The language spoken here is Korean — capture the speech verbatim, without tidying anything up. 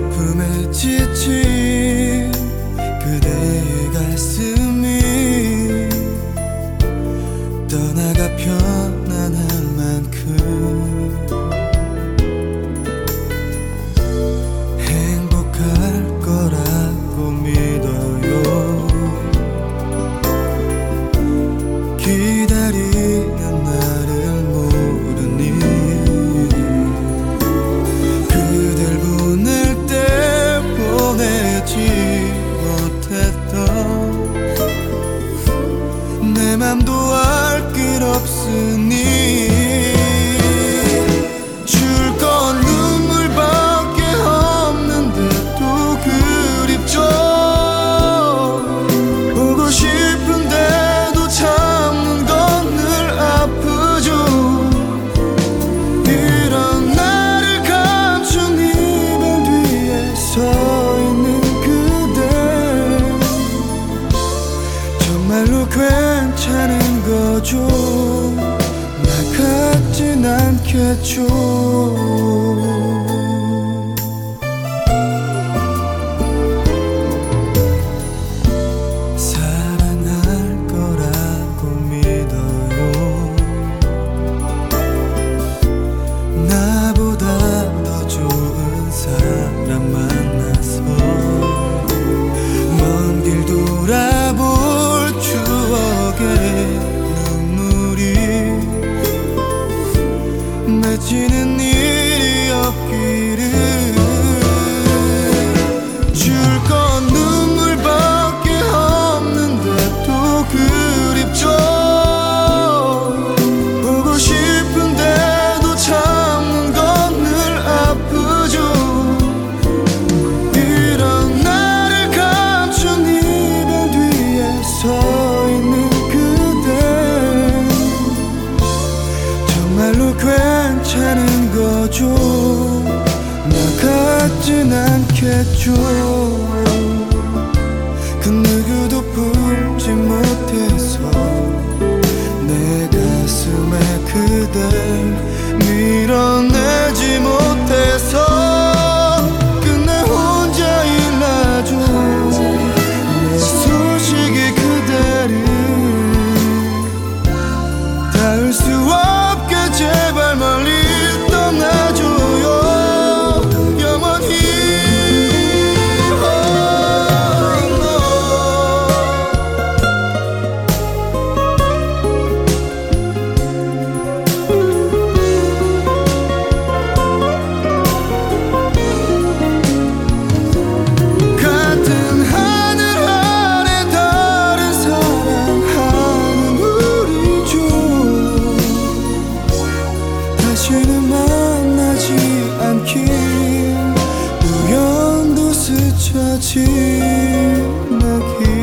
슬픔에 지친 그대의 가슴이 떠나가 편안할 만큼 행복할 거라고 믿어요. 기다리는 나를 모르니 그댈 보낼 때 보내지 못했던 내 맘도 알 길 없으니 줄 건 눈물밖에 없는데도 그립죠. 보고 싶은데도 참는 건 늘 아프죠. 이런 나를 감춘 이별 뒤에 서 있는 그대 정말로 괜찮은 거죠. 나 같진 않겠죠. 사랑할 거라고 믿어요. 나보다 더 좋은 사람 만나서 먼 길 돌아볼 추억에 눈물이 맺히는 일이 없기를. 줄 건 눈물밖에 없는데도 그립죠. 보고 싶은데도 참는 건 늘 아프죠. 이런 나를 감춘 이별 뒤에 서 있는 그대 정말로 괜찮은 거죠. 나 같진 않겠죠. 그 누구도 풀지 못해서 내 가슴에 그댈 밀어내지 못해서 끝내 혼자 일나죠. 내 소식이 그대를 닿을 수 없게 제발 멀리 떠나줘요. 영원히 oh, no. 같은 하늘 아래 다른 사랑하는 우리죠. 다시는 만나지 않길 우연도 스쳐 지나길